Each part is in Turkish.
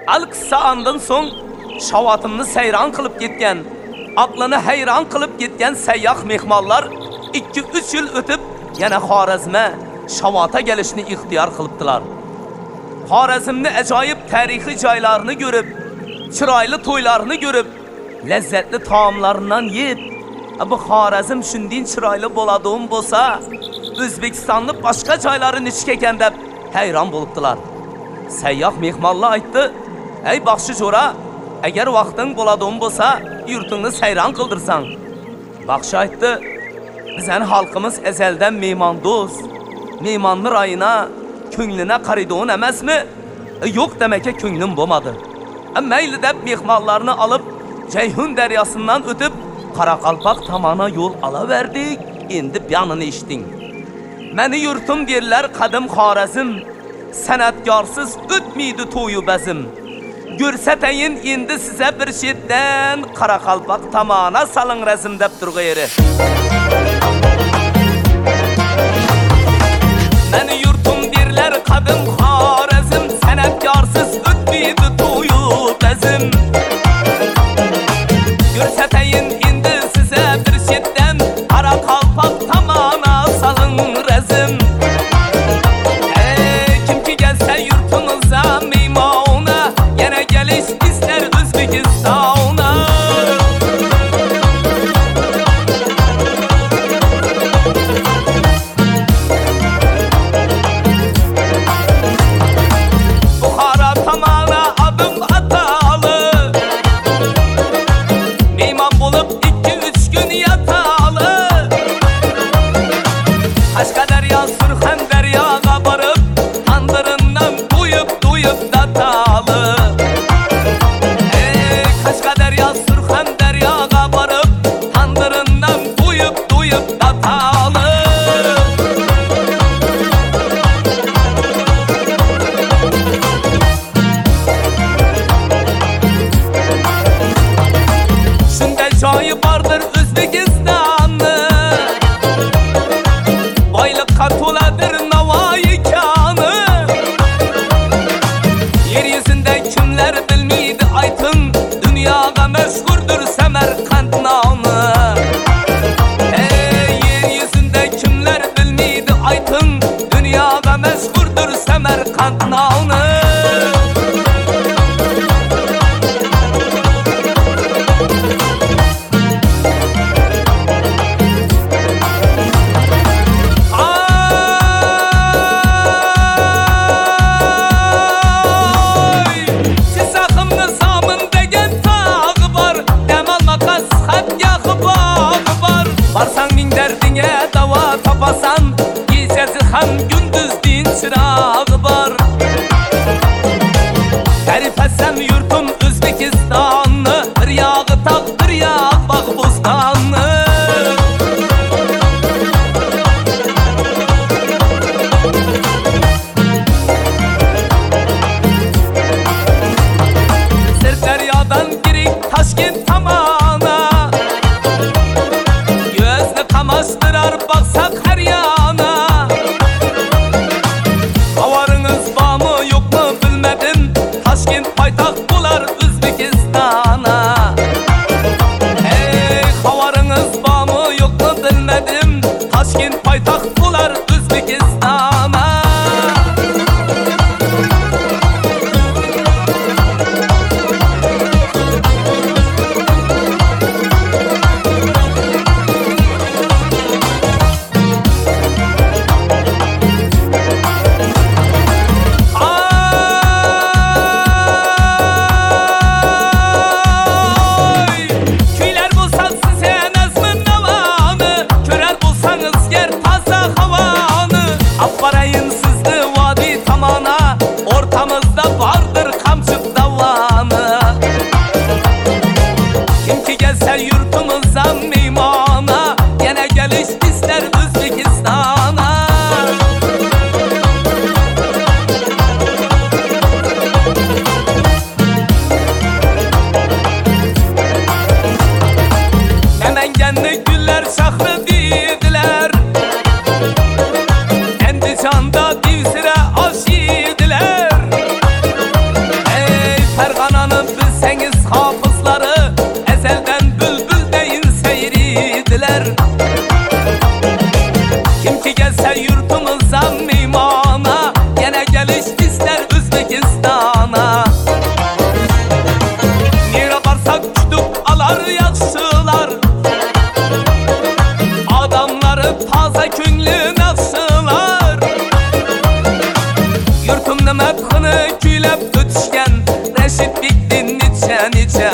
Al-qissa andan so'ng shavotimni sayron qilib ketgan, aqlini hayron qilib ketgan sayyoh mehmonlar 2-3 yil o'tib yana Xorazmga shavota kelishni ixtiyor qilibdilar. Xorazmning ajoyib tarixiy joylarini ko'rib, chiroyli to'ylarini ko'rib, lazzatli taomlaridan yeb, bu Xorazm shunday chiroyli bo'ladigan bo'lsa, O'zbekistonning boshqa joylari nechga ekan deb hayron bo'libdilar. Sayyoh mehmonlar aytdi: "Ey baxshi jo'ra, agar vaqting bo'ladigan bo'lsa, yurtingni sayron qildirsang." Baxshi aytdi: "Bizning xalqimiz azaldan mehmondo'st, mehmonni rayina, ko'nglina qaraydigan emasmi?" Yo'q demaka ko'nglim bo'lmadi. Mayli deb mehmonlarni olib, Ceyhun daryosidan o'tib, Qoraqalpoq tomona yo'l olaverdik. Endi yanini eshiting. Meni yurtim derlar qadim Xorazm, san'atkorsiz o'tmaydi to'yu bazim. Ko'rsatayin endi size bir chetdan Qoraqalpoq tomona saling razm deb turg'ayri. Meni yurtim derlar qadim Xorazm, san'atkorsiz o'tmaydi to'yu bazim. Ko'rsatayin endi size bir chetdan Qoraqalpoq tomona saling razm. Kimki gelse yurtunuzda mehmona, yana gelish ister O'zbekistona. Buxoro tomona adım atalı, mehmon bo'lib 2-3 kun yatalı. Qashqadaryo, Surxondaryoga borib, tandirindan to'yib datalı. Qashqadaryo, Surxondaryoga borib, tandirindan to'yib datalı. Shunday joyi bordir O'zbekistonni, boyliqqa to'ladir Navoiy koni. Yer yuzida kimlar bilmaydi ayting, dunyoga mashhurdir Samarqand noni. Yer yuzida kimlar bilmaydi ayting, dunyoga mashhurdir Samarqand noni. Barsang ming dardinga davo topasan, kechasi ham kunduz din chirog'i bor.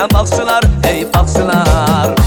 baxshilar, ey baxshilar.